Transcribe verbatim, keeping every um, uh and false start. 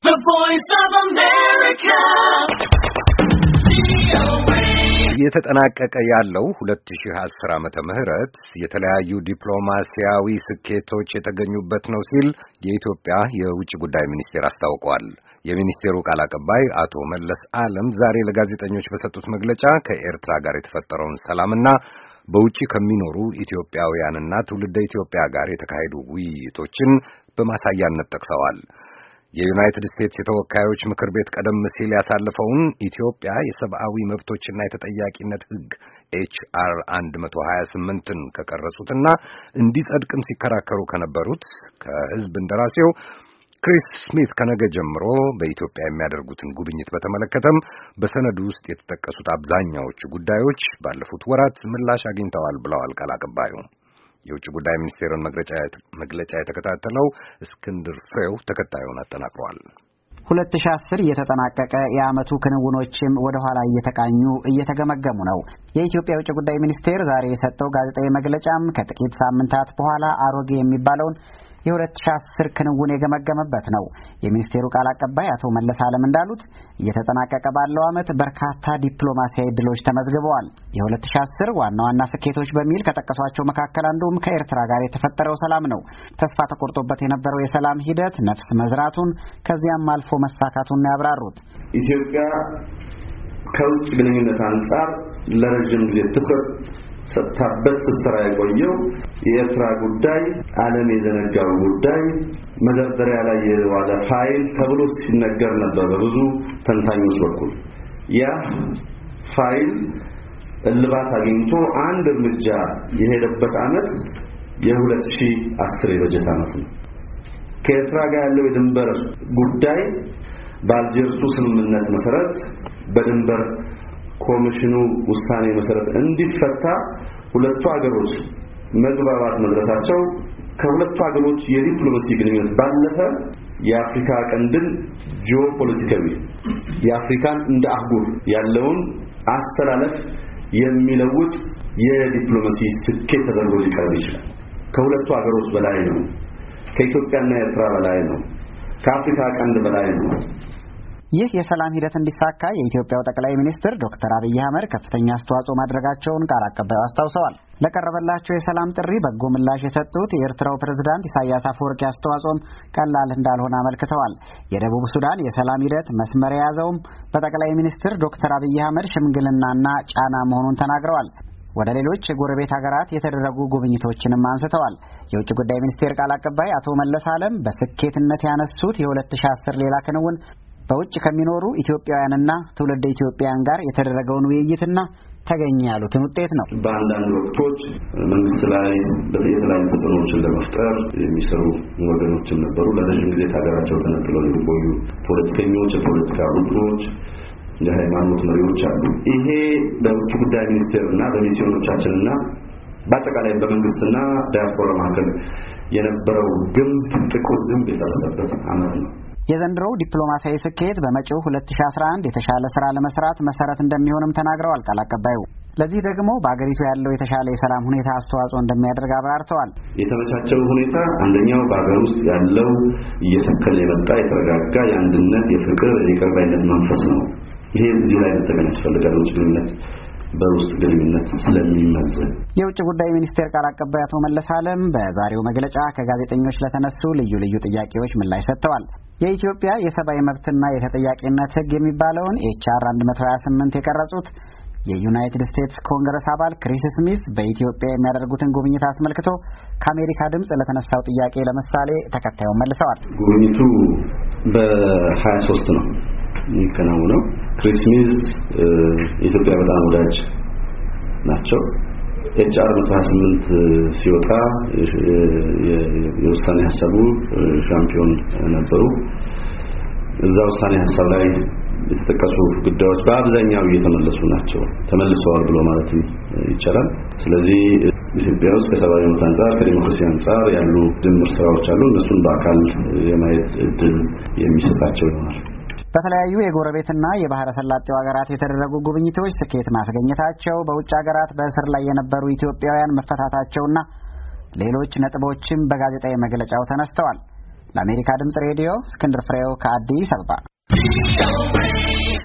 The Voice of America. እየተጠናቀቀ ያለው ሁለት ሺህ አስር ዓመተ ምህረት የተለያዩ ዲፕሎማሲያዊ ስኬቶች የተገኙበት ነው ሲል የኢትዮጵያ የውጭ ጉዳይ ሚኒስቴር አስታውቋል። የሚኒስቴሩ ቃል አቀባይ አቶ መለስ ዓለም ዛሬ ለጋዜጠኞች በሰጡት መግለጫ ከኤርትራ ጋር የተፈጠረውን ሰላምና በውጪ ከሚኖሩ ኢትዮጵያውያንና ትውልደ ኢትዮጵያ ጋር የተካሄዱ ውይይቶችን በማሳያነት ጠቅሰዋል። የዩናይትድ ስቴትስ የተወካዮች ምክር ቤት ቀደም ሲል ያሳለፈውን ኢትዮጵያ የሰብአዊ መብቶችና የተጠያቂነት ሕግ ኤች አር መቶ ሀያ ስምንትን ከቀረጹትና እንዲጸድቅም ሲከራከሩ ከነበሩት ከሕዝብ እንደራሴው ክሪስ ስሚት ከነገ ጀምሮ በኢትዮጵያ የሚያደርጉትን ጉብኝት በተመለከተም በሰነዱ ውስጥ የተጠቀሱት አብዛኛዎቹ ጉዳዮች ባለፉት ወራት ምላሽ አግኝተዋል ብለዋል ቃል አቀባዩ። የውጭ ጉዳይ ሚኒስቴርን መግለጫ መግለጫ የተከታተለው እስክንድር ፍሬው ተከታዩን አጠናቅሯል። ሁለት ሺህ አስር እየተጠናቀቀ የዓመቱ ክንውኖችም ወደ ኋላ እየተቃኙ እየተገመገሙ ነው። የኢትዮጵያ የውጭ ጉዳይ ሚኒስቴር ዛሬ የሰጠው ጋዜጣዊ መግለጫም ከጥቂት ሳምንታት በኋላ አሮጌ የሚባለውን የሁለት ሺህ አስር ክንውን የገመገመበት ነው። የሚኒስቴሩ ቃል አቀባይ አቶ መለስ ዓለም እንዳሉት እየተጠናቀቀ ባለው ዓመት በርካታ ዲፕሎማሲያዊ ድሎች ተመዝግበዋል። የሁለት ሺህ አስር ዋና ዋና ስኬቶች በሚል ከጠቀሷቸው መካከል አንዱም ከኤርትራ ጋር የተፈጠረው ሰላም ነው። ተስፋ ተቆርጦበት የነበረው የሰላም ሂደት ነፍስ መዝራቱን ከዚያም አልፎ መሳካቱን ያብራሩት ኢትዮጵያ ከውጭ ግንኙነት አንጻር ለረጅም ጊዜ ትኩረት ሰጥታበት ስትሰራ የቆየው የኤርትራ ጉዳይ ዓለም የዘነጋው ጉዳይ መደርደሪያ ላይ የዋለ ፋይል ተብሎ ሲነገር ነበር በብዙ ተንታኞች በኩል። ያ ፋይል እልባት አግኝቶ አንድ እርምጃ የሄደበት ዓመት የሁለት ሺህ አስር የበጀት ዓመት ነው። ከኤርትራ ጋር ያለው የድንበር ጉዳይ በአልጀርሱ ስምምነት መሰረት በድንበር ኮሚሽኑ ውሳኔ መሰረት እንዲፈታ ሁለቱ ሀገሮች መግባባት መድረሳቸው ከሁለቱ ሀገሮች የዲፕሎማሲ ግንኙነት ባለፈ የአፍሪካ ቀንድን ጂኦፖለቲካዊ የአፍሪካን እንደ አህጉር ያለውን አስተላለፍ የሚለውጥ የዲፕሎማሲ ስኬት ተደርጎ ሊቀርብ ይችላል። ከሁለቱ ሀገሮች በላይ ነው። ከኢትዮጵያና ኤርትራ በላይ ነው። ከአፍሪካ ቀንድ በላይ ነው። ይህ የሰላም ሂደት እንዲሳካ የኢትዮጵያው ጠቅላይ ሚኒስትር ዶክተር አብይ አህመድ ከፍተኛ አስተዋጽኦ ማድረጋቸውን ቃል አቀባዩ አስታውሰዋል። ለቀረበላቸው የሰላም ጥሪ በጎ ምላሽ የሰጡት የኤርትራው ፕሬዝዳንት ኢሳያስ አፈወርቂ አስተዋጽኦም ቀላል እንዳልሆነ አመልክተዋል። የደቡብ ሱዳን የሰላም ሂደት መስመር የያዘውም በጠቅላይ ሚኒስትር ዶክተር አብይ አህመድ ሽምግልናና ጫና መሆኑን ተናግረዋል። ወደ ሌሎች የጎረቤት ሀገራት የተደረጉ ጉብኝቶችንም አንስተዋል። የውጭ ጉዳይ ሚኒስቴር ቃል አቀባይ አቶ መለስ ዓለም በስኬትነት ያነሱት የሁለት ሺህ አስር ሌላ ክንውን በውጭ ከሚኖሩ ኢትዮጵያውያንና ትውልደ ኢትዮጵያውያን ጋር የተደረገውን ውይይትና ተገኘ ያሉትን ውጤት ነው። በአንዳንድ ወቅቶች መንግስት ላይ የተለያዩ ተጽዕኖዎችን ለመፍጠር የሚሰሩ ወገኖችም ነበሩ። ለረጅም ጊዜ ከሀገራቸው ተነጥለው የቆዩ ፖለቲከኞች፣ የፖለቲካ ቡድኖች፣ የሃይማኖት መሪዎች አሉ። ይሄ በውጭ ጉዳይ ሚኒስቴርና በሚስዮኖቻችንና በአጠቃላይ በመንግስትና ዲያስፖራ መካከል የነበረው ግንብ ጥቁር ግንብ የፈረሰበት ዓመት ነው። የዘንድሮው ዲፕሎማሲያዊ ስኬት በመጪው ሁለት ሺህ አስራ አንድ የተሻለ ስራ ለመስራት መሰረት እንደሚሆንም ተናግረዋል ቃል አቀባዩ። ለዚህ ደግሞ በአገሪቱ ያለው የተሻለ የሰላም ሁኔታ አስተዋጽኦ እንደሚያደርግ አብራርተዋል። የተመቻቸው ሁኔታ አንደኛው በአገር ውስጥ ያለው እየሰከነ የመጣ የተረጋጋ የአንድነት፣ የፍቅር፣ የይቅር ባይነት መንፈስ ነው። ይሄ እዚህ ላይ መጠቀም ያስፈልጋል። ውጭ ግንኙነት በውስጥ ግንኙነት ስለሚመዘን የውጭ ጉዳይ ሚኒስቴር ቃል አቀባይ አቶ መለስ ዓለም በዛሬው መግለጫ ከጋዜጠኞች ለተነሱ ልዩ ልዩ ጥያቄዎች ምላሽ ሰጥተዋል። የኢትዮጵያ የሰብአዊ መብትና የተጠያቂነት ሕግ የሚባለውን ኤች አር መቶ ሀያ ስምንት የቀረጹት የዩናይትድ ስቴትስ ኮንግረስ አባል ክሪስ ስሚት በኢትዮጵያ የሚያደርጉትን ጉብኝት አስመልክቶ ከአሜሪካ ድምጽ ለተነሳው ጥያቄ ለምሳሌ ተከታዩን መልሰዋል። ጉብኝቱ በሀያ ሶስት ነው የሚከናወነው። ክሪስ ስሚት ኢትዮጵያ በጣም ወዳጅ ናቸው። ኤች አር መቶ ሀያ ስምንት ሲወጣ የውሳኔ ሐሳቡ ሻምፒዮን ነበሩ። እዛ ውሳኔ ሐሳብ ላይ የተጠቀሱ ጉዳዮች በአብዛኛው እየተመለሱ ናቸው። ተመልሰዋል ብሎ ማለት ይቻላል። ስለዚህ ኢትዮጵያ ውስጥ ከሰብአዊ መብት አንጻር ከዲሞክራሲ አንጻር ያሉ ድምር ስራዎች አሉ። እነሱን በአካል የማየት እድል የሚሰጣቸው ይሆናል። በተለያዩ የጎረቤትና የባህረ ሰላጤው ሀገራት የተደረጉ ጉብኝቶች ስኬት ማስገኘታቸው፣ በውጭ ሀገራት በእስር ላይ የነበሩ ኢትዮጵያውያን መፈታታቸውና ሌሎች ነጥቦችም በጋዜጣዊ መግለጫው ተነስተዋል። ለአሜሪካ ድምጽ ሬዲዮ እስክንድር ፍሬው ከአዲስ አበባ